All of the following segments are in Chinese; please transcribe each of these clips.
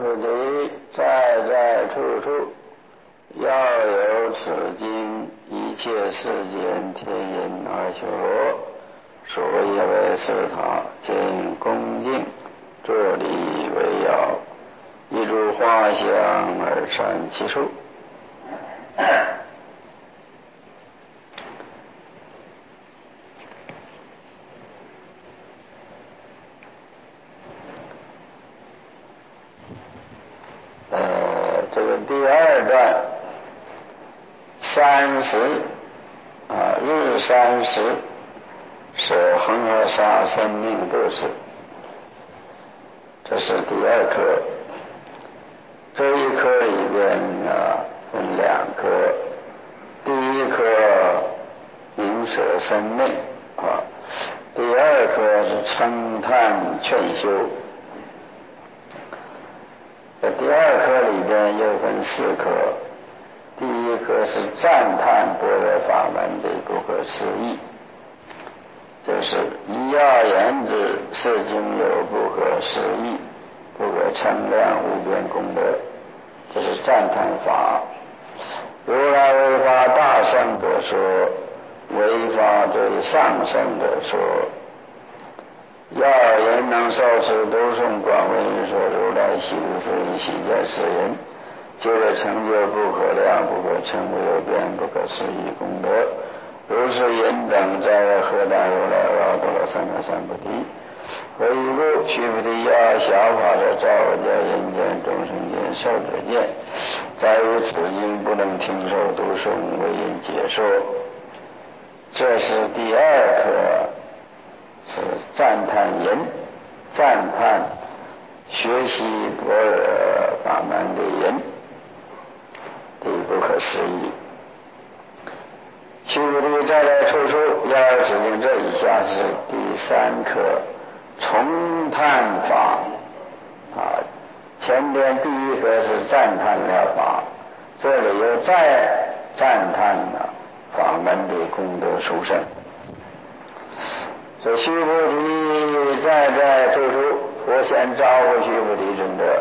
菩提，在处处要有此经，一切世间天人阿修罗，所以为是他，见恭敬，坐礼为要，一如花香而善其处。这个第二段30日30是恒河沙生命故事，这是第二课。这一课里边分2课，第一课明舍生命第二课是称叹劝修。第二课里边又分4课，第一课是赞叹般若法门的不可思议，就是一要言之，是经有不可思议、不可称量无边功德，这是赞叹法。如来为法大圣者说，为法最上圣者说，要言能受持读诵广为人说，如来悉知是以悉见是人，接着成就不可量、不可称、无有边、不可思议功德。如是人等在何大如来阿多罗三藐三菩提。何以故？须菩提，要小法者照见人见、众生见、寿者见，在于此经不能听受读诵，为人解说。这是第二课，是赞叹人，赞叹学习般若法门的人的不可思议。须菩提，在处处要指定，这以下是第3课，重叹法前边第一课是赞叹了法，这里又再赞叹法门的功德殊胜。所以须菩提，在处处，佛先招呼须菩提尊者，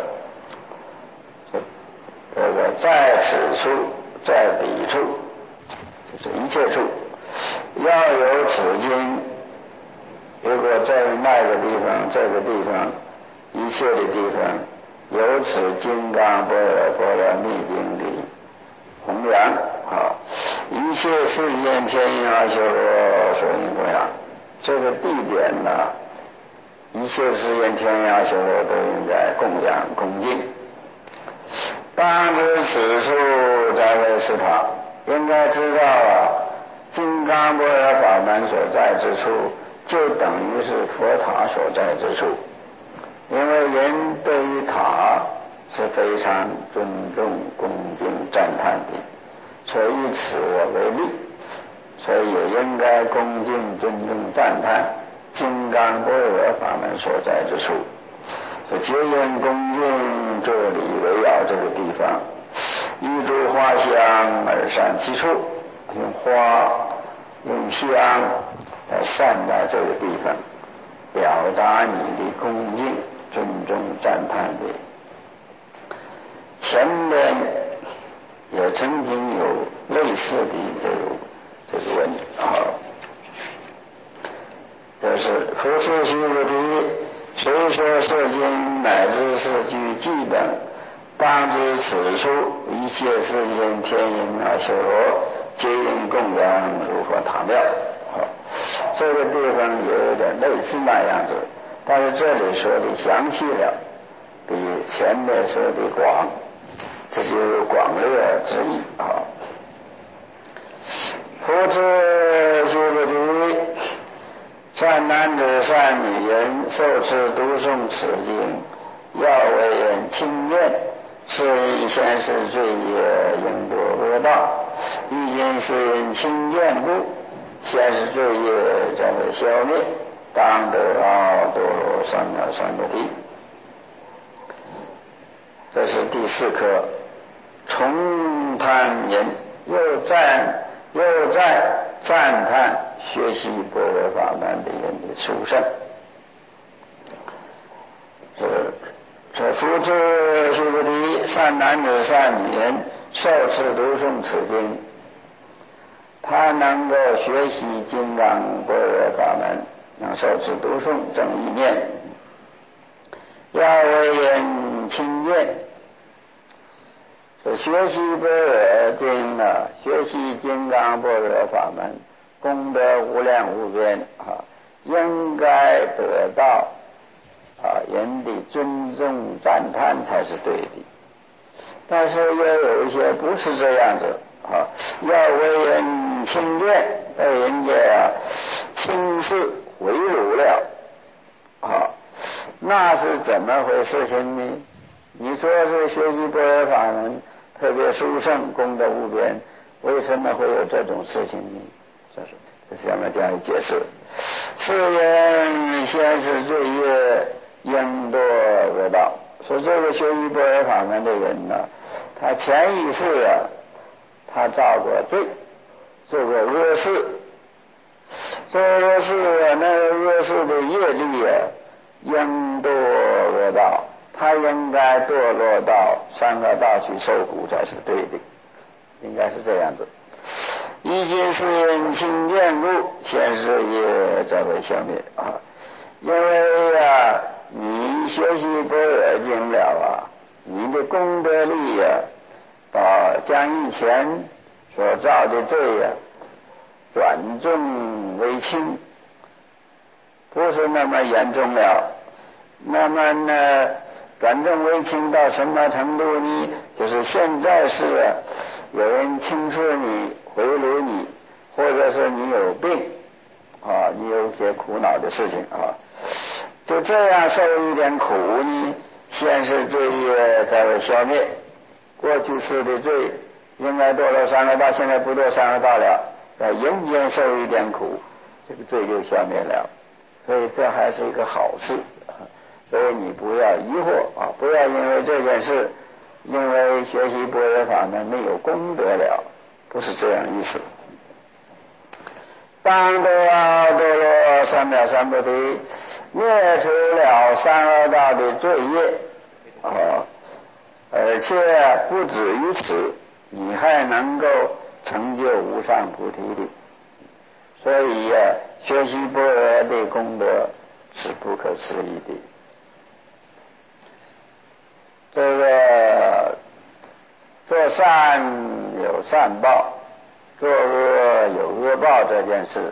这个在此处，在彼处，就是一切处要有此经。如果在那个地方、这个地方、一切的地方有此金刚般若密经的弘扬一切世间天人阿修罗所应供养，这个地点一切世间天人阿修罗都应该供养恭敬。当知此处在为是他，应该知道金刚般若法门所在之处，就等于是佛塔所在之处。因为人对于塔是非常尊重、恭敬、赞叹的，所以以此为例，所以也应该恭敬、尊重、赞叹金刚般若法门所在之处。所以结言恭敬，坐礼围绕这个地方，一株花香而善其处，用花用香来善待这个地方，表达你的恭敬、尊重、赞叹的。前面也曾经有类似的这个文就是佛说须菩提，虽说是经乃至是句偈等，当知此处一切世间天人阿修罗皆应供养如佛塔庙。这个地方也有点类似那样子，但是这里说的详细了，比前面说的广，这就有广略之意佛知须菩提，善男子善女人受持读诵此经，要为人亲见，是因先世罪业应多恶大，欲今世人亲见故，先世罪业将会消灭，当得阿多罗三藐三菩提。这是第4课，重叹人，又在赞叹学习般若法门的人的殊胜。这说：夫之须菩提，善男子善女人，受持读诵此经，他能够学习金刚般若法门，能受持读诵正意念，要为人亲见。说学习般若经啊，学习金刚般若法门，功德无量无边啊，应该得到人的尊重赞叹才是对的。但是也有一些不是这样子啊，要为人亲见，被人家轻视围辱了啊，那是怎么回事情呢？你说是学习般若法门特别殊胜，功德无边，为什么会有这种事情呢？这下面这样一解释：世人先是罪业，应堕恶道。说这个学习般若法门的人呢，他前一世他造过罪，做过恶事，做恶事那个恶事的业力应堕恶道，他应该堕落到三恶道去受苦才是对的，应该是这样子。一切世人亲见故，先是业则会消灭啊！因为你学习般若经了你的功德力将以前所造的罪转重为轻，不是那么严重了。那么呢，转重为轻到什么程度呢？就是现在是有人轻视你、回辱你，或者是你有病你有些苦恼的事情就这样受一点苦呢，先是罪业才会消灭。过去世的罪应该堕落三恶道，现在不堕三恶道了，在人间受一点苦，这个罪就消灭了。所以这还是一个好事所以你不要疑惑不要因为这件事，因为学习般若法门没有功德了，不是这样意思。当得堕落三藐三菩提，灭除了三恶道的罪业而且不止于此，你还能够成就无上菩提的。所以学习般若的功德是不可思议的。这个做善有善报，做恶有恶报这件事，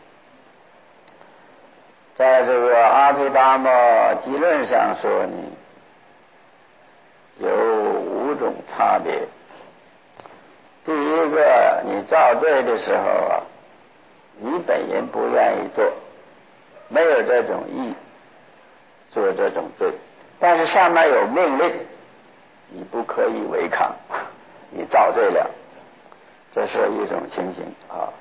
在这个阿毗达摩经论上说呢，有5种差别。第一个，你造罪的时候你本人不愿意做，没有这种意做这种罪，但是上面有命令，你不可以违抗，你造罪了，这是一种情形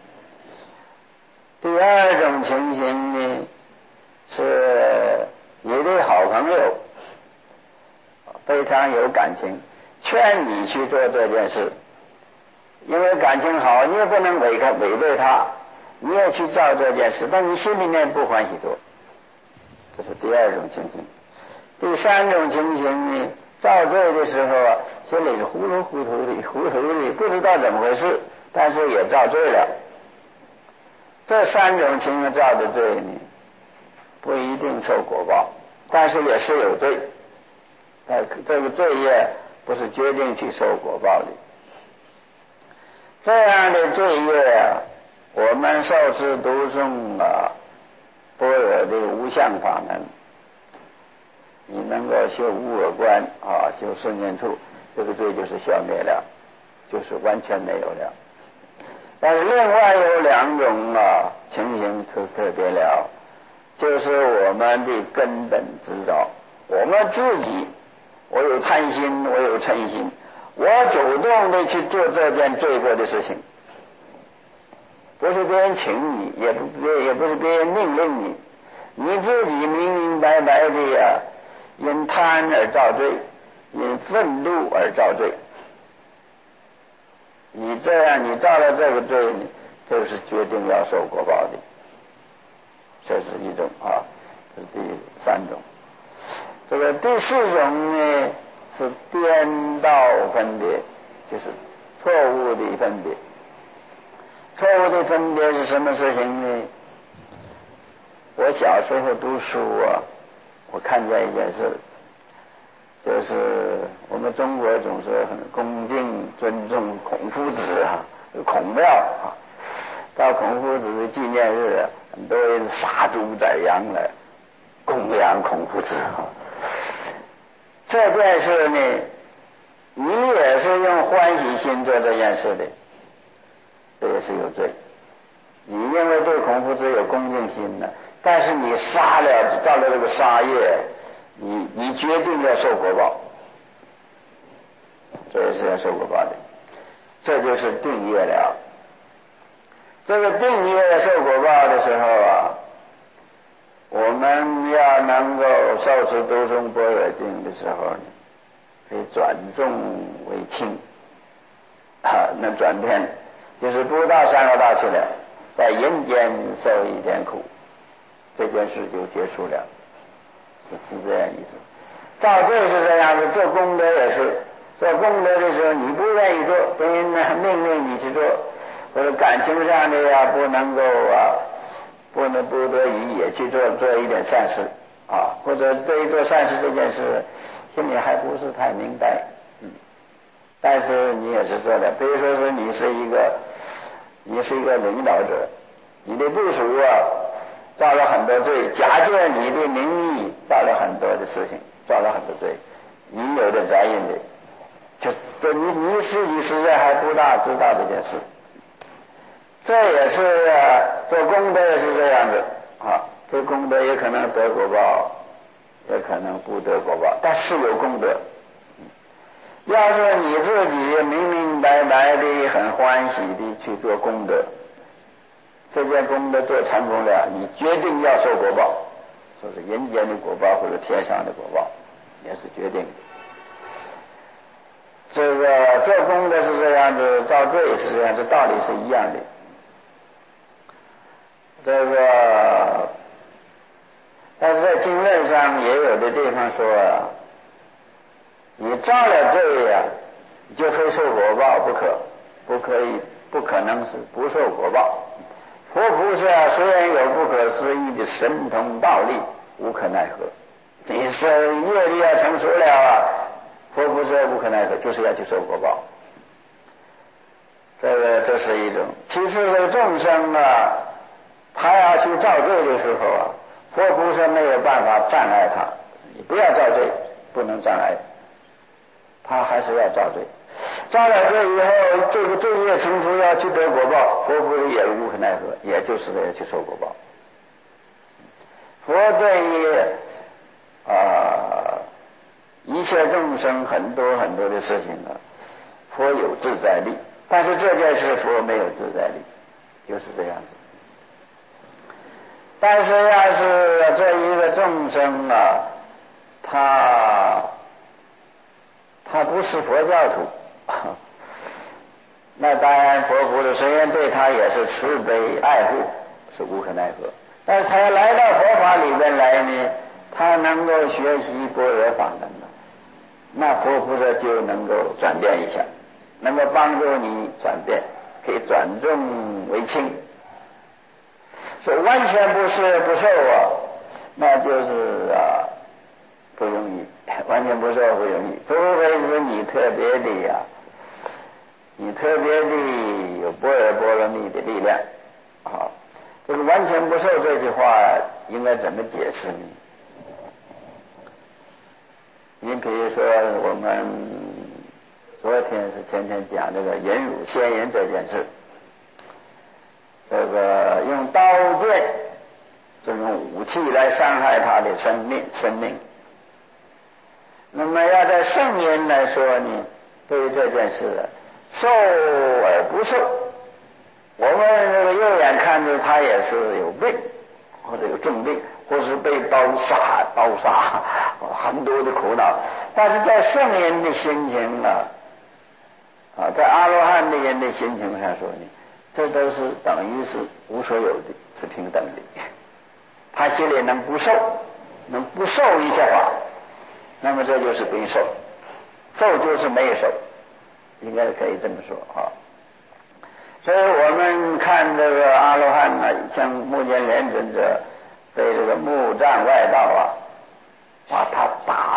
第二种情形呢，是你的好朋友非常有感情，劝你去做这件事，因为感情好，你也不能违背他，你也去造这件事，但你心里面不欢喜做，这是第二种情形。第三种情形呢，造罪的时候心里是糊里糊涂的，不知道怎么回事，但是也造罪了。这3种情形造的罪呢，不一定受果报，但是也是有罪。这个罪业不是决定去受果报的。这样的罪业我们受持读诵般若的无相法门，你能够修无我观修顺念处，这个罪就是消灭了，就是完全没有了。但是另外有2种情形特别了，就是我们的根本执着，我们自己，我有贪心，我有嗔心，我主动的去做这件罪过的事情，不是别人请你，也不是别人命令你，你自己明明白白的因贪而造罪，因愤怒而造罪。你这样，你造了这个罪，就是决定要受果报的。这是一种这是第3种。 这个第4种呢是颠倒分别，就是错误的分别。错误的分别是什么事情呢？我小时候读书啊，我看见一件事，就是我们中国总是很恭敬尊重孔夫子啊，孔庙啊，到孔夫子的纪念日，很多人杀猪宰羊来供养孔夫子啊。这件事呢，你也是用欢喜心做这件事的，这也是有罪。你因为对孔夫子有恭敬心呢，但是你杀了，造了这个杀业，你决定要受果报，这也是要受果报的，这就是定业了。这个定业受果报的时候啊，我们要能够受持读诵般若经的时候呢，可以转重为轻啊，能转变，就是不到三恶道去了，在人间受一点苦，这件事就结束了，是这样意思。造罪是这样子，做功德也是，做功德的时候你不愿意做，别人呢命令你去做，或者感情上的呀不能够啊，不得已也去做一点善事啊，或者对于做善事这件事心里还不是太明白，但是你也是做的。比如说是你是一个领导者，你的部属啊造了很多罪，假借你的名义造了很多的事情，造了很多罪，你有的责任的，就你自己实在还不大知道这件事。这也是做功德也是这样子啊，做功德也可能得果报，也可能不得果报，但是有功德。要是你自己明明白白的很欢喜的去做功德，这件功德做成功了，你决定要受果报，说是人间的果报或者天上的果报，也是决定的。这个做功德是这样子，造罪是这样，这道理是一样的。这个但是在经论上也有的地方说啊，你造了罪呀，你就非受果报不可能是不受果报。佛菩萨虽然有不可思议的神通道力，无可奈何。你是业力要成熟了啊，佛菩萨无可奈何，就是要去受果报。这是一种。其次这个众生啊，他要去造罪的时候啊，佛菩萨没有办法障碍他，你不要造罪，不能障碍，他还是要造罪。造了罪以后，这个罪业成熟要去得果报，佛菩萨也无可奈何，也就是要去受果报。佛对于一切众生很多很多的事情啊，佛有自在力，但是这件事佛没有自在力，就是这样子。但是要是这一个众生啊，他不是佛教徒，那当然佛菩萨虽然对他也是慈悲爱护，是无可奈何，但是他要来到佛法里边来呢，他能够学习般若法门了，那佛菩萨就能够转变一下，能够帮助你转变，可以转重为轻。说完全不是不受啊，那就是不容易，完全不受不容易，除非是你特别的你特别的有般若波罗蜜的力量啊。这个完全不受这句话应该怎么解释呢？你比如说我们昨天是前天讲这个忍辱仙人这件事，这个用刀剑这种武器来伤害他的生命。那么要在圣人来说呢，对于这件事受而不受，我们这个肉眼看着他也是有病，或者有重病，或是被刀杀很多的苦恼，但是在圣人的心情在阿罗汉的人的心情上说呢，这都是等于是无所有的，是平等的。他心里能不受一切法， 那么这就是归受，受就是没有受，应该可以这么说啊。所以我们看这个阿罗汉呢，像目犍连尊者被这个木杖外道把他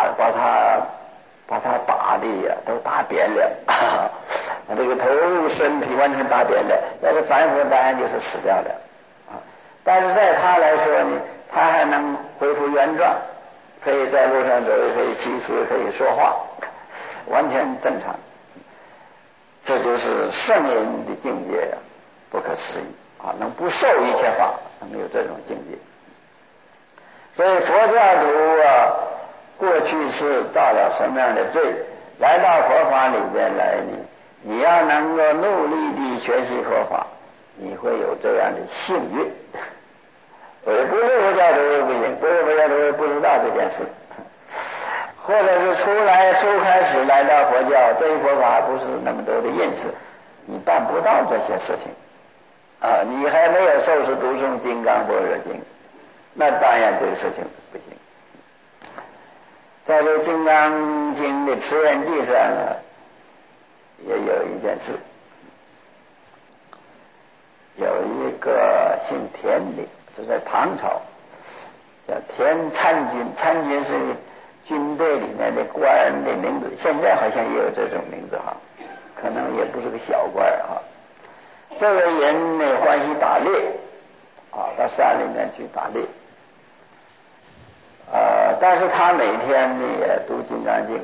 打的呀都打扁了，把这个头身体完全打扁了。要是凡夫当然就是死掉了啊，但是在他来说呢，他还能恢复原状，可以在路上走，可以骑车，可以说话，完全正常。这就是圣人的境界呀，不可思议啊！能不受一切法，能有这种境界。所以佛教徒过去是造了什么样的罪，来到佛法里边来，你要能够努力地学习佛法，你会有这样的幸运。不是佛教徒不行，不是佛教徒不知道这件事，或者是初开始来到佛教，对佛法不是那么多的认识，你办不到这些事情啊！你还没有受持读诵金刚般若经，那当然这个事情不行。在这《金刚经》的持愿记上也有一件事，有一个姓田的，就在唐朝叫田参军，参军是军队里面的官的名字，现在好像也有这种名字哈，可能也不是个小官哈。这个人呢欢喜打猎到山里面去打猎，但是他每天呢也读《金刚经》，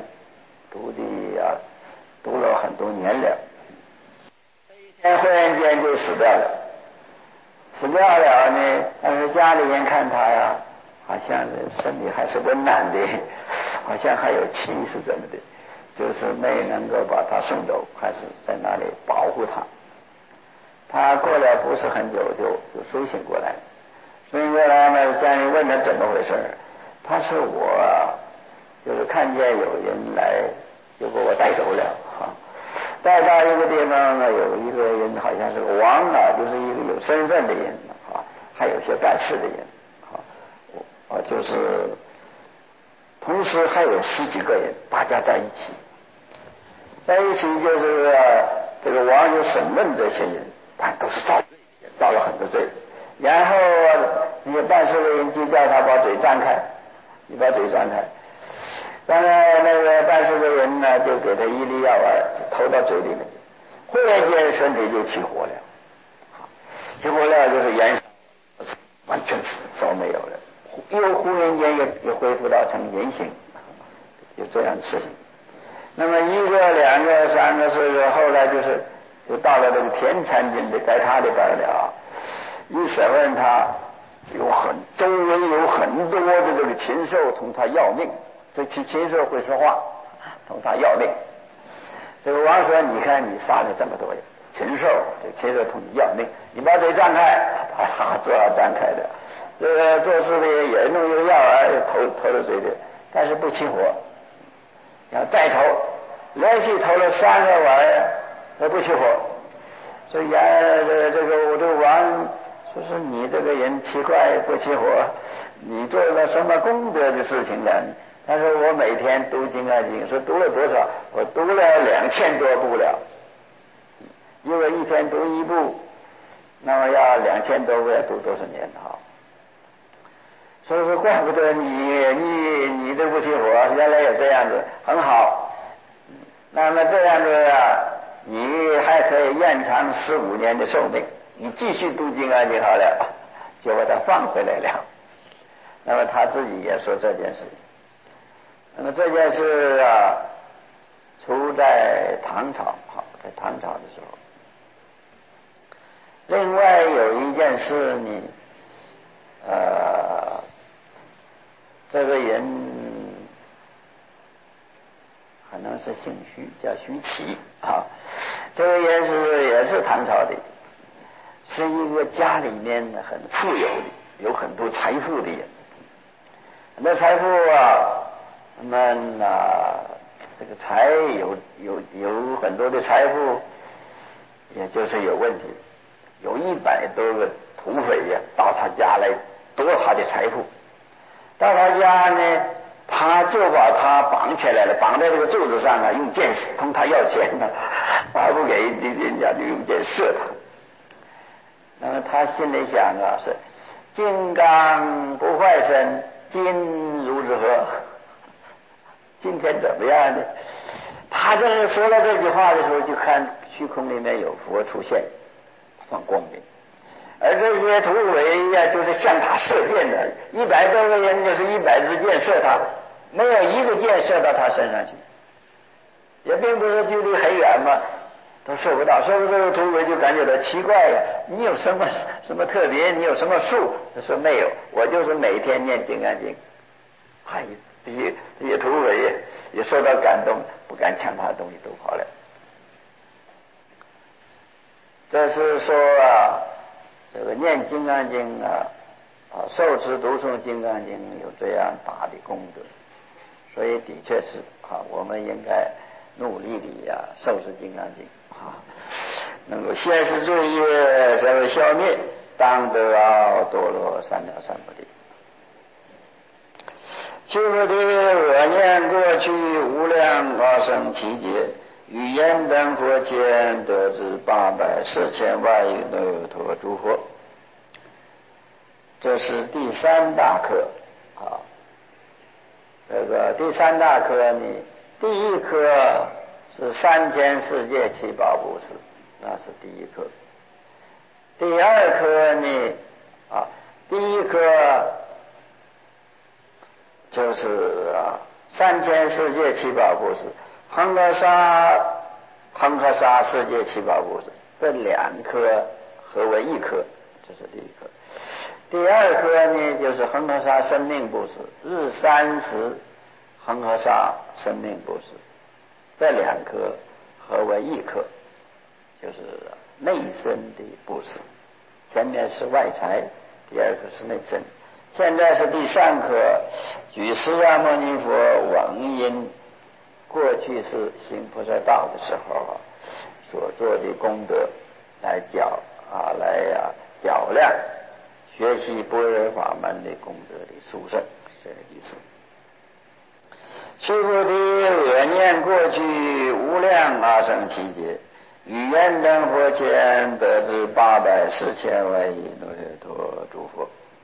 读了很多年了。这一天忽然间就死掉了。死掉了呢，但是家里人看他呀，好像是身体还是温暖的，好像还有气是怎么的，就是没能够把他送走，还是在那里保护他。他过了不是很久就苏醒过来，苏醒过来呢，家人问他怎么回事，他说我就是看见有人来，就把我带走了带到一个地方呢，有一个人好像是个王就是一个有身份的人还有些办事的人就是同时还有10几个人，大家在一起，就是这个王就审问这些人，他都是造了很多罪，然后那些办事的人就叫他把嘴张开，你把嘴张开。当然那个办事的人呢，就给他一粒药丸投到嘴里面，忽然间身体就起火了，起火了就是燃烧，完全烧没有了，又忽然间又恢复到成人形，有这样的事情。那么1个、2个、3个、4个，后来就到了这个田参军的该他的班了一审问他，周围有很多的这个禽兽同他要命，这禽兽会说话，同他要命。这个王说：“你看你杀了这么多人禽兽，这禽兽同你要命，你把嘴张开。”只好张开的。这个做事的人也弄一个药丸投到嘴里，但是不起火。然后再投，连续投了3个丸都不起火。所以这个王说是你这个人奇怪不起火，你做了什么功德的事情呢？他说我每天读金刚经，说读了多少？我读了2000多部了。如果一天读1部，那么要2000多部，要读多少年所以说怪不得你这不起火，原来有这样子，很好。那么这样子你还可以延长15年的寿命，你继续读经就好了，就把它放回来了。那么他自己也说这件事。那么这件事出在唐朝，在唐朝的时候。另外有一件事呢，这个人可能是姓徐，叫徐启这个人也是唐朝的，是一个家里面很富有的，有很多财富的人。很多财富那么这个有很多的财富，也就是有问题。有100多个土匪到他家来夺他的财富，到他家呢他就把他绑起来了，绑在这个柱子上啊，用箭同他要钱呢，他不给人家就用箭射他。那么他心里想啊，是金刚不坏身，今如何？今天怎么样呢？他正是说到这句话的时候，就看虚空里面有佛出现，放光明，而这些徒为呀，就是向他射箭的，100多个人就是100支箭射他，没有一个箭射到他身上去，也并不是距离很远嘛，都射不到。射不到的徒为就感觉到奇怪呀，你有什么特别？你有什么术？他说没有，我就是每天念金刚经。哎，这些徒为也受到感动，不敢抢他的东西，都跑了。这是说啊，这个念金刚经啊，受持读诵金刚经有这样大的功德，所以的确是我们应该努力的受持金刚经能够现世罪业才会消灭，当得堕落三藐三菩提。须菩提，我念过去无量阿僧祇劫，语言等佛前得知84000万亿那由他诸佛。这是第3大科这个第3大科呢，第一科是3000世界七宝布施，那是第一科。第二科呢第一科就是3000世界七宝布施，恒河沙世界七宝布施，这2科合为一科，这是第一科。第二科呢，就是恒河沙生命布施，日30恒河沙生命布施，这2科合为一科，就是内身的布施。前面是外财，第二科是内身。现在是第3科，举释迦牟尼佛往因过去是行菩萨道的时候所做的功德来较量学习般若法门的功德的殊胜，是这个意思。须菩提，我念过去无量阿僧祇劫，语言等佛前得知84000万亿那由他诸佛。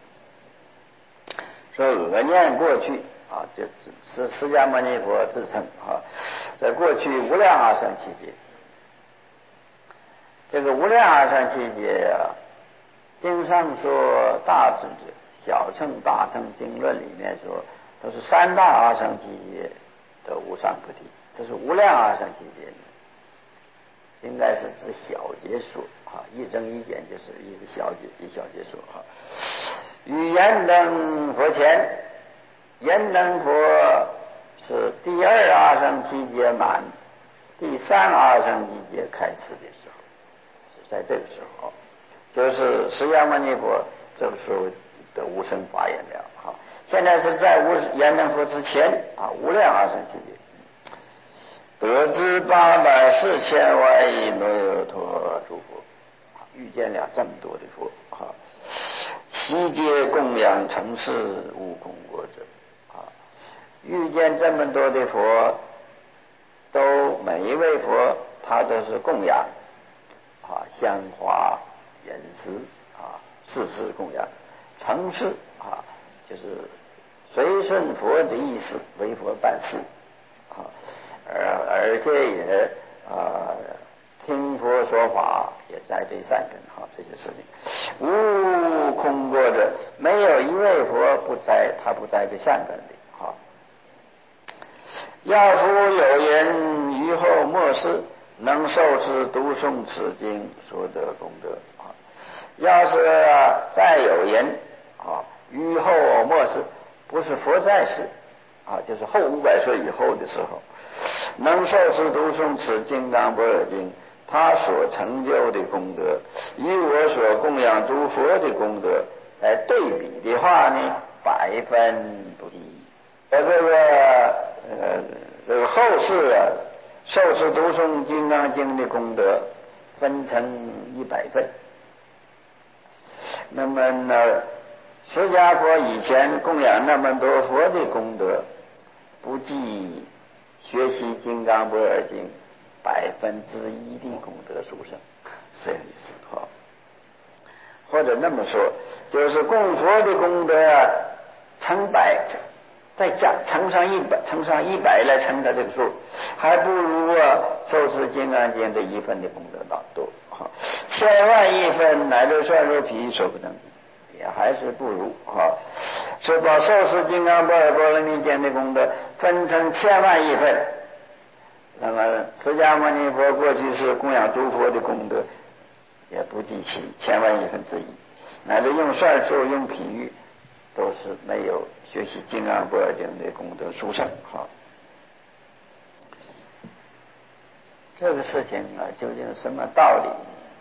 说我念过去这是释迦牟尼佛自称在过去无量阿僧祇劫。这个无量阿僧祇劫经上说大智者小乘大乘经论里面说都是3大阿僧祇劫的无上菩提，这是无量阿僧祇劫，应该是指小劫数一增一减就是一个小劫数与言等佛前，言等佛是第2阿僧祇劫满，第3阿僧祇劫开始的时候，是在这个时候，就是释迦牟尼佛这个时候的无生法眼了现在是在言等佛之前无量阿僧祇劫，得知84000万亿那由他诸佛，遇见了这么多的佛悉皆供养成事无空过者遇见这么多的佛，都每一位佛他都是供养香花饮食事事供养，成事就是随顺佛的意思，为佛办事而且也听佛说法，也栽培善根这些事情无空过者，没有一位佛他不栽培善根的要夫有人于后末世能受持读诵此经所得功德要是再有人于后末世，不是佛在世就是后500岁以后的时候，能受持读诵此金刚般若经，他所成就的功德与我所供养诸佛的功德来对比的话呢，100分不及。这个后世受持读诵金刚经的功德分成100份。那么呢，释迦佛以前供养那么多佛的功德不计学习《金刚不二经》1%的功德殊胜，是这意思哈。或者那么说，就是供佛的功德啊，乘100，再加乘上100来乘它这个数，还不如受持《金刚经》这1分的功德多。千万亿分乃至算入譬所不能比，也还是不如是把受持《金刚不二波罗蜜经》的功德分成千万亿分。那么释迦牟尼佛过去是供养诸佛的功德，也不计其千万亿分之一，乃至用算术用譬喻，都是没有学习《金刚不二经》的功德殊胜。这个事情啊，究竟什么道理？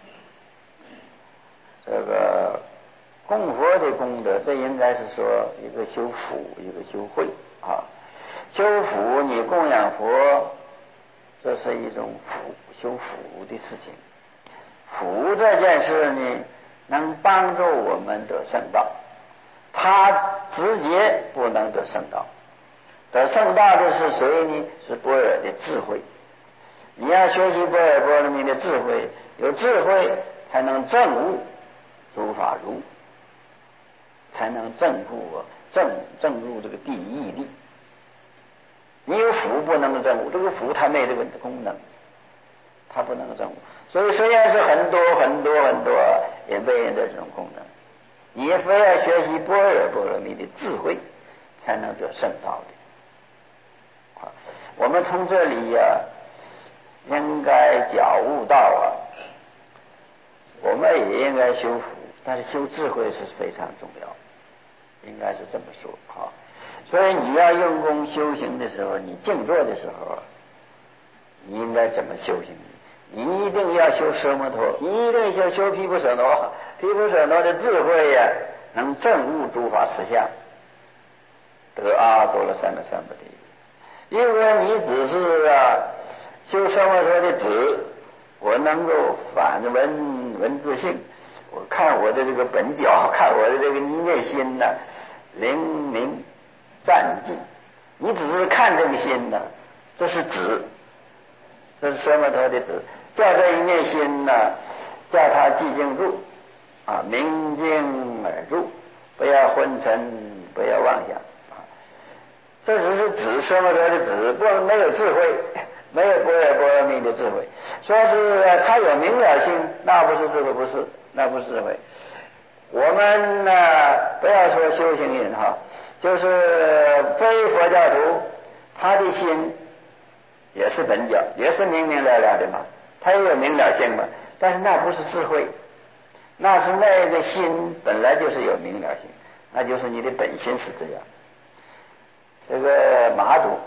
这个供佛的功德，这应该是说一个修福，一个修慧啊。修福，你供养佛，这是一种福，修福的事情。福这件事呢，能帮助我们得圣道，他直接不能得圣道。得圣道的是谁呢？是般若的智慧。你要学习般若波罗蜜的智慧，有智慧才能证悟诸法如，才能证入这个第一义谛。你有福不能证悟，这个福它没这个功能，它不能证悟。所以虽然是很多也没有这种功能。你非要学习般若波罗蜜的智慧，才能得圣道的。我们从这里呀，应该觉悟到我们也应该修福，但是修智慧是非常重要，应该是这么说。所以你要用功修行的时候，你静坐的时候，你应该怎么修行？你一定要修奢摩陀，你一定要修毗婆舍那。毗婆舍那的智慧呀，能证悟诸法实相，得阿多罗三藐三菩提。如果你只是修奢摩陀的止，我能够反文字性，我看我的这个本教，看我的这个念心灵明战绩，你只是看这个心这是止，这是奢摩陀的止。叫这一念心叫它寂静住明静而住，不要昏沉，不要妄想这只是指奢摩陀的指，没有智慧，没有般若波罗蜜的智慧。说是它有明了性，那不是智慧，不是，那不是智慧。我们不要说修行人就是非佛教徒，他的心也是本教，也是明明了了的嘛，他也有明了性嘛，但是那不是智慧，那是那个心本来就是有明了性，那就是你的本心是这样。这个马祖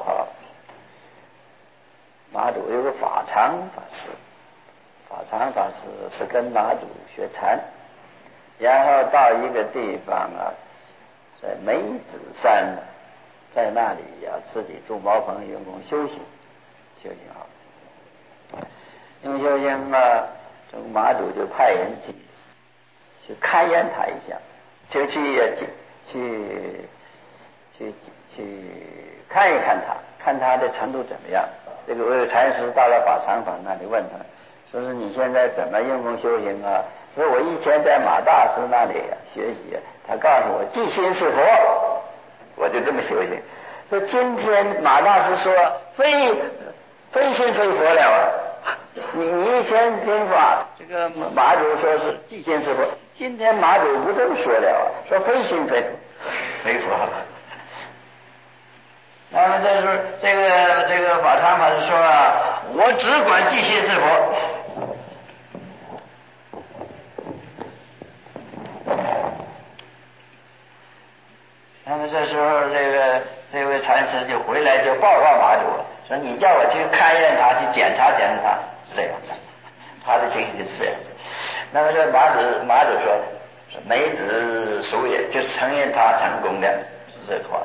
马祖有个法常法师，法常法师是跟马祖学禅，然后到一个地方在梅子山，在那里自己住茅棚用功修行用修行这个马祖就派人去勘验他一下，就去看一看他，看他的程度怎么样。这个禅师到了法常法那里问他，说是你现在怎么用功修行说我以前在马大师那里学习，他告诉我即心是佛，我就这么修行。说今天马大师说非心非佛了你以前听法这个马祖说是即心是佛，今天马祖不这么说了说非心非佛了。那么这是这个法常法师说我只管即心是佛。那么这时候这位禅师就回来就报告马祖了，说你叫我去勘验他，去检查他，是这样子，他的情形就是这样子。那么这马祖说梅子熟也，就是承认他成功的，是这个话。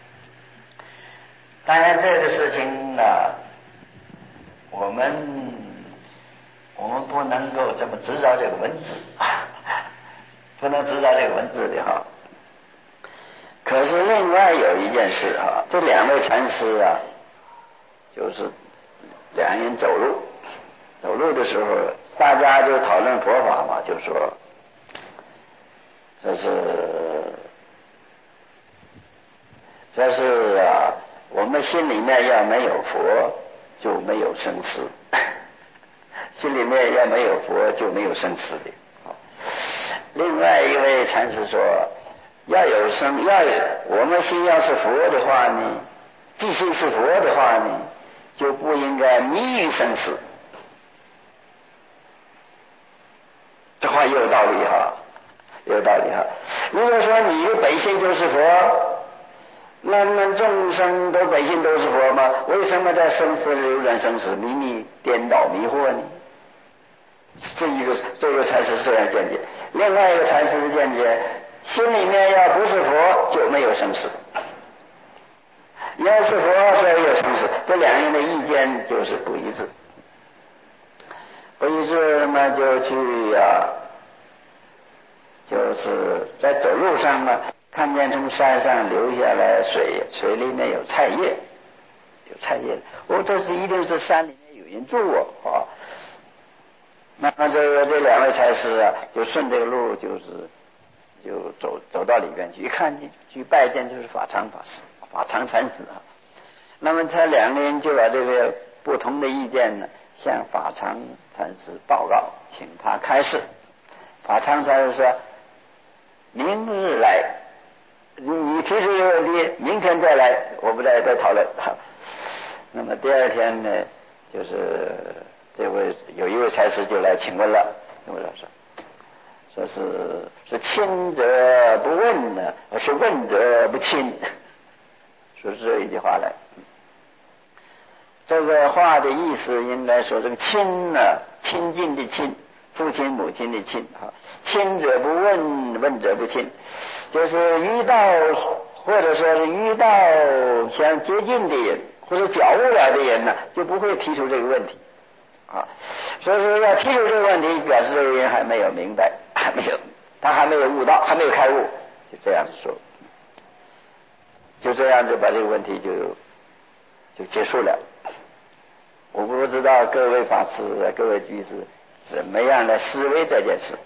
当然这个事情我们不能够这么执照这个文字，不能执照这个文字的可是另外有一件事啊，这两位禅师啊，就是两人走路的时候，大家就讨论佛法嘛，就说这是啊，我们心里面要没有佛，就没有生死；心里面要没有佛，就没有生死的。另外一位禅师说，我们心要是佛的话呢，既心是佛的话呢，就不应该迷于生死。这话也有道理哈，有道理哈。如果说你的本性就是佛，那么众生都本性都是佛吗？为什么在生死流转生死迷迷颠倒迷惑呢？这个才是这样见解。另外一个禅师的见解，心里面要不是佛，就没有生死；要是佛，所以有生死。这两人的意见就是不一致。不一致嘛，就去就是在走路上嘛，看见从山上流下来水里面有菜叶，这是一定是山里面有人住啊。那么这两位禅师啊，就顺这个路就走到里边去，一看去拜见就是法常禅师啊。那么他两个人就把这个不同的意见呢，向法常禅师报告，请他开示。法常禅师说，明日来，你提出问题，明天再来，我们再讨论。那么第二天呢，就是有一位禅师就来请问了，说是亲者不问呢，是问者不亲，说是这一句话来。这个话的意思应该说，这个亲呢，亲近的亲，父亲母亲的亲啊，亲者不问，问者不亲，就是遇到或者说是遇到相接近的人或者觉悟了的人呢，就不会提出这个问题啊。所以说要提出这个问题，表示这个人还没有明白，他还没有悟道，还没有开悟，就这样子说，就这样子把这个问题就结束了。我不知道各位法师各位居士怎么样来思维这件事，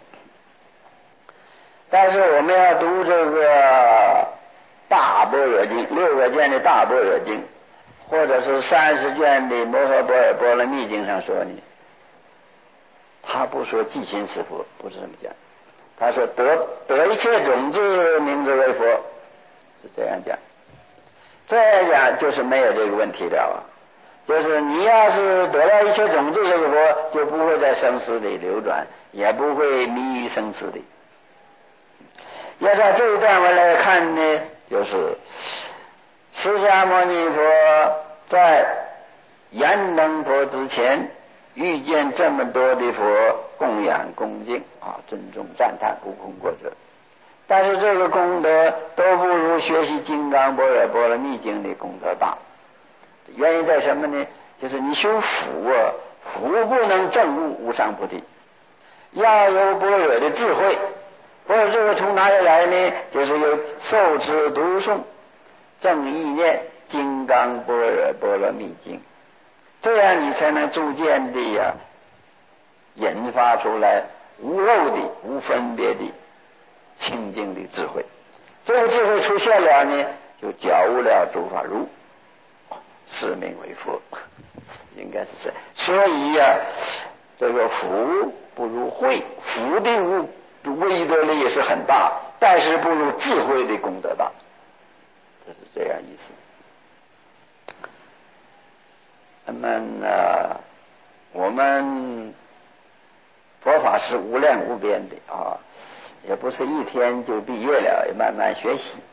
但是我们要读这个大般若经，6个卷的大般若经，或者是30卷的摩诃般若波罗蜜经上说呢，他不说即心是佛，不是这么讲，他说得一切种子名之为佛，是这样讲。这样讲就是没有这个问题了啊。就是你要是得到一切种子这个佛，就不会在生死里流转，也不会迷于生死里。要在这一段文来看呢，就是释迦牟尼佛在燃灯佛之前遇见这么多的佛供养恭敬尊重赞叹无空过者，但是这个功德都不如学习金刚般若波罗蜜经的功德大。原因在什么呢？就是你修福福不能证悟无上菩提，要有般若的智慧。般若智慧从哪里来呢？就是有受持读诵正意念金刚般若波罗蜜经，这样你才能逐渐的引发出来无漏的无分别的清净的智慧。这个智慧出现了呢，就觉悟了诸法如是名为佛，应该是这样。所以这个福不如慧，福的威德力也是很大，但是不如智慧的功德大，这是这样意思。那么我们佛法是无量无边的也不是一天就毕业了，也慢慢学习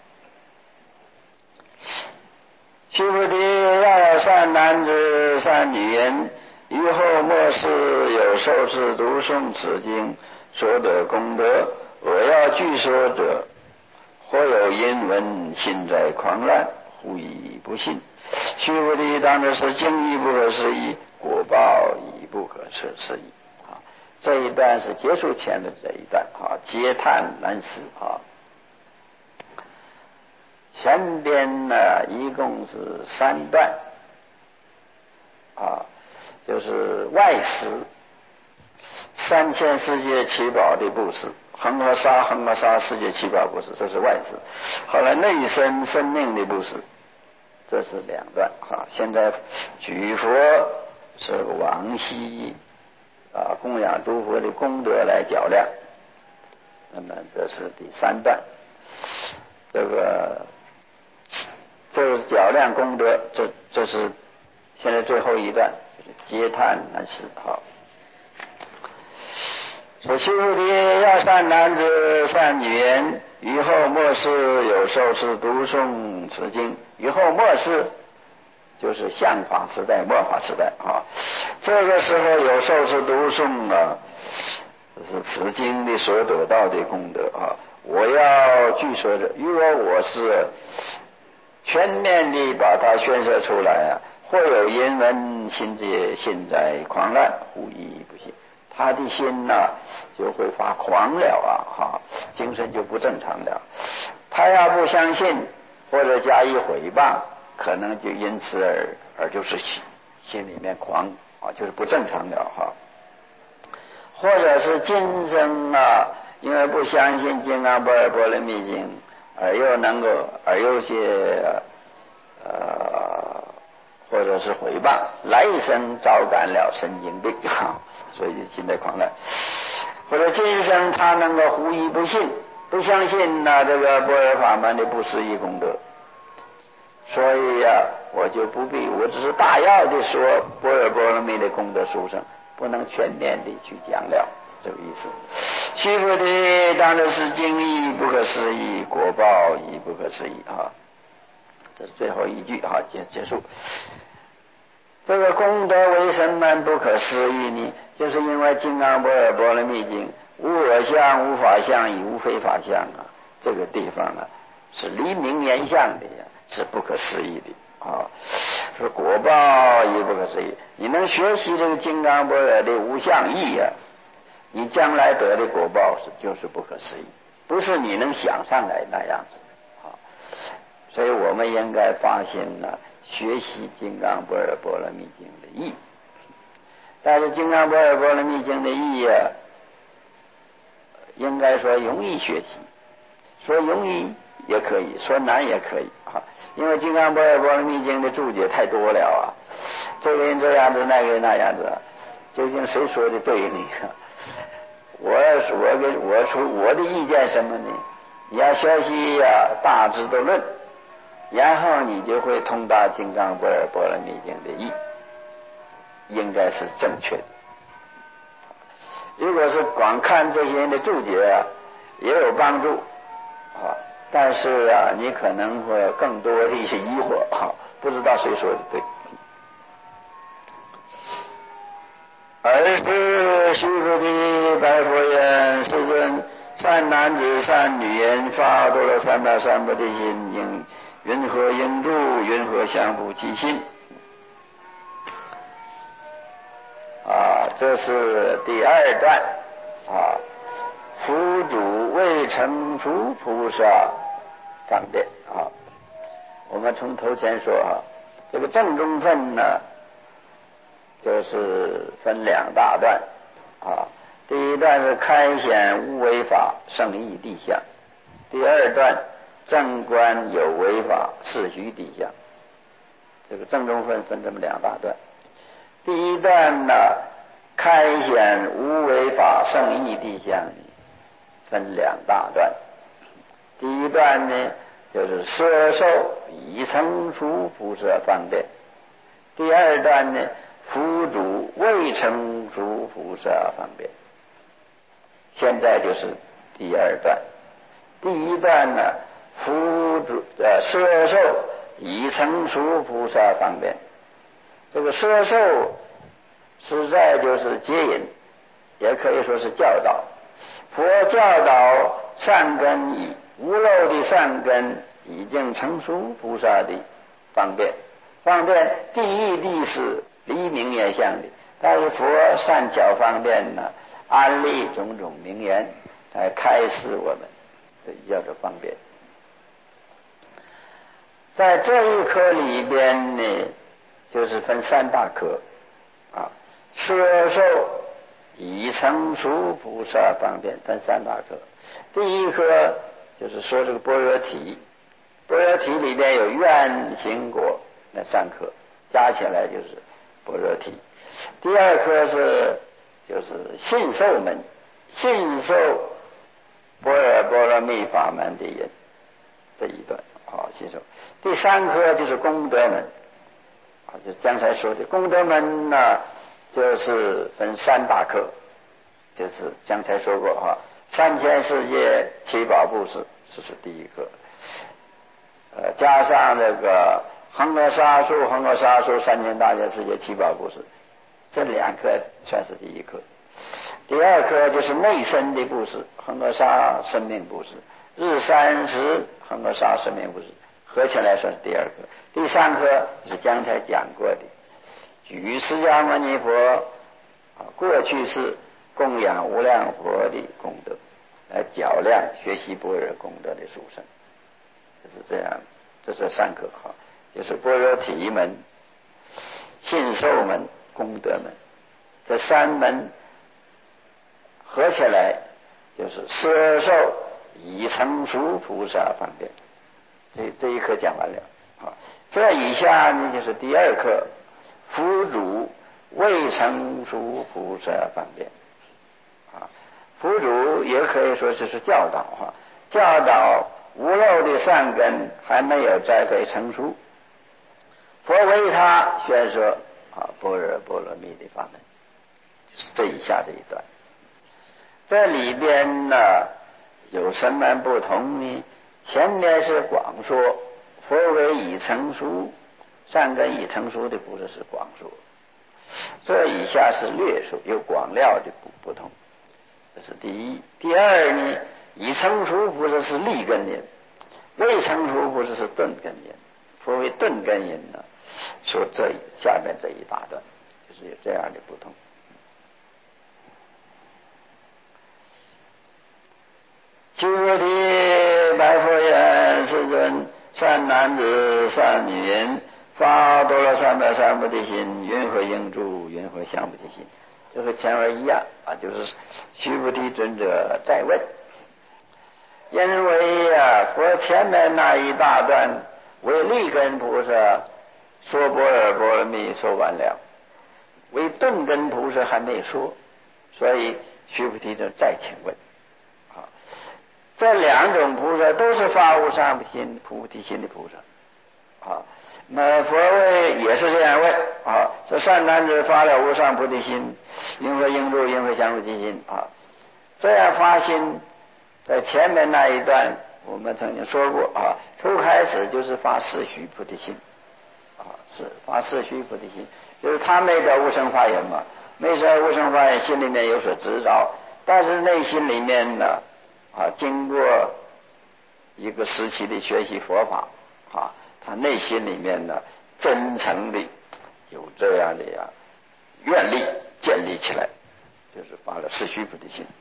须菩提，要有善男子善女人，以后末世有受持读诵此经所得功德，我要据说者，或有因闻心在狂乱，忽以不信。须菩提，当知是经义不可思议，果报亦不可测思议。这一段是结束前的这一段嗟叹难思前边呢一共是3段啊，就是外施3000世界七宝的布施，恒河沙世界七宝布施，这是外施。后来内身生命的布施，这是2段啊。现在举佛是往昔供养诸佛的功德来较量，那么这是第3段。这是较量功德，这是现在最后一段，就是嗟叹难施。好，说须菩提，要善男子善女人，于后末世有受持读诵此经。于后末世就是相法时代、末法时代啊。这个时候有受持读诵是此经的所得到的功德啊。我要据说的，如果我是全面的把它宣设出来或有因闻心结，心在狂乱，无一不信。他的心就会发狂了精神就不正常了。他要不相信或者加以毁谤，可能就因此而就是心里面狂就是不正常了或者是今生因为不相信金刚般若波罗蜜经，而又些或者是毁谤，来生招感了神经病所以心在狂乱。或者今生他能够狐疑不信，不相信这个般若法门的不思议功德，所以我就不必，我只是大要的说般若波罗蜜的功德殊胜，不能全面的去讲了，这个意思。须菩提，当然是经义不可思议，果报亦不可思议这是最后一句结束。这个功德为什么不可思议呢？就是因为金刚般若波罗蜜经无我相、无法相，亦无非法相这个地方是离名言相的是不可思议的说果报亦不可思议。你能学习这个金刚般若的无相义你将来得的果报就是不可思议，不是你能想上来那样子所以我们应该发心学习金刚般若波罗蜜经的义。但是金刚般若波罗蜜经的义应该说容易学习，说容易也可以，说难也可以因为金刚般若波罗蜜经的注解太多了这个人这样子，那个人那样子，究竟谁说的对呢？我的意见什么呢？你要学习大智度论，然后你就会通达金刚般若波罗蜜经的义，应该是正确的。如果是光看这些人的注解也有帮助但是你可能会更多的一些疑惑不知道谁说的对。尔时须菩提白佛言：世尊，善男子善女人发多罗三藐三菩提心，云何应住？云何降伏其心？这是第2段佛主为成佛菩萨方便我们从头前说这个正中分就是分2大段第一段是开显无为法胜义谛相，第2段正观有为法是虚谛相。这个正中分这么2大段。第一段开显无为法胜义谛相分2大段。第一段呢就是摄受已成佛菩萨方便，第2段呢佛主未成佛菩萨方便。现在就是第2段。第一段佛主摄受已成佛菩萨方便。这个摄受实在就是接引，也可以说是教导。佛教导善根无漏的善根已经成熟菩萨的方便第一地是离名言相的，但是佛善巧方便安立种种名言来开示我们，这叫做方便。 在这一科里边呢，就是分三大科啊，摄受已成熟菩萨方便分三大科。第一科就是说这个般若体，般若体里边有愿行果那三科，加起来就是般若体。第二科就是信受门，信受般若波罗蜜法门的人这一段啊，信受。第三科就是功德门啊，就是刚才说的功德门呢，就是分三大科，就是刚才说过啊，三千世界七宝布施，这是第一科。加上这个恒河沙数三千大千世界七宝布施，这两科算是第一科。第二科就是内身的布施，恒河沙生命布施，日30恒河沙生命布施，合起来算是第二科。第三科是刚才讲过的，举释迦牟尼佛过去是供养无量佛的功德，来较量学习般若功德的殊胜，就是这样。这是三科哈，就是般若体门、信受门、功德门，这三门合起来就是摄受已成熟菩萨方便。这一课讲完了啊，这以下呢就是第二课，辅助未成熟菩萨方便啊，辅助也可以说是教导哈，教导无漏的善根还没有栽培成熟，佛为他宣说般若波罗蜜的法门，就是这以下这一段。这里边呢有什么不同呢？前面是广说，佛为已成熟，善根已成熟的菩萨是广说，这以下是略说，有广料的不同，这是第一。第二呢，已成熟菩萨是立根人，未成熟菩萨是顿根人。佛为顿根人呢，说这下面这一大段就是有这样的不同。须菩提白佛言：世尊，善男子善女人发多罗三藐三菩提心，云何应住？云何相菩提心？这和前文一样啊，就是须菩提尊者在问。因为佛前面那一大段为立根菩萨说般若波罗蜜说完了，为顿根菩萨还没说，所以须菩提就再请问啊。这两种菩萨都是发无上菩提心的菩萨啊。那佛为也是这样问啊，说善男子发了无上菩提心，云何应住？云何相菩提心啊？这样发心，在前面那一段我们曾经说过啊，初开始就是发四须菩提心啊，是发四须菩提心，就是他没得无生法眼嘛，没得无生法眼，心里面有所执着，但是内心里面呢经过一个时期的学习佛法他内心里面呢真诚的有这样的愿力建立起来，就是发了四须菩提心。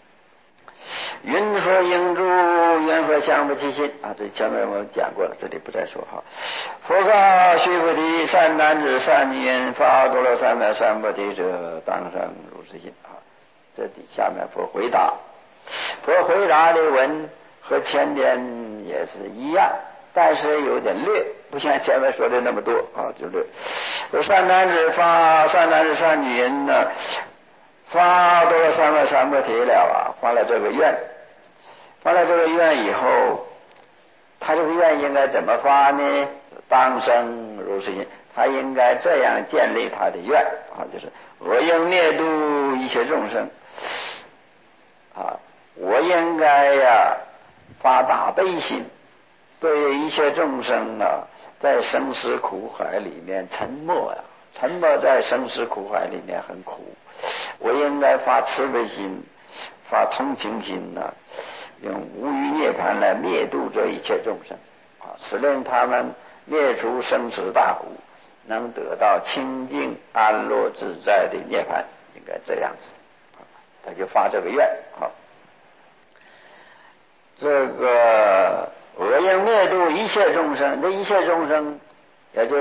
云何应住？云何相菩提心啊？这前面我们讲过了，这里不再说哈。佛告须菩提：善男子善女人发多罗三藐三菩提者，当生如是心啊。这底下面佛回答，佛回答的文和前边也是一样，但是有点略，不像前面说的那么多啊，就略。说善男子善女人呢，发多罗三藐三菩提了发了这个愿，发了这个愿以后，他这个愿应该怎么发呢？当生如是心，他应该这样建立他的愿就是我应灭度一切众生我应该发大悲心，对一切众生在生死苦海里面沉没在生死苦海里面很苦，我应该发慈悲心，发同情心用无余涅槃来灭度这一切众生使令他们灭除生死大苦，能得到清净安乐自在的涅槃，应该这样子他就发这个愿这个我应灭度一切众生，这一切众生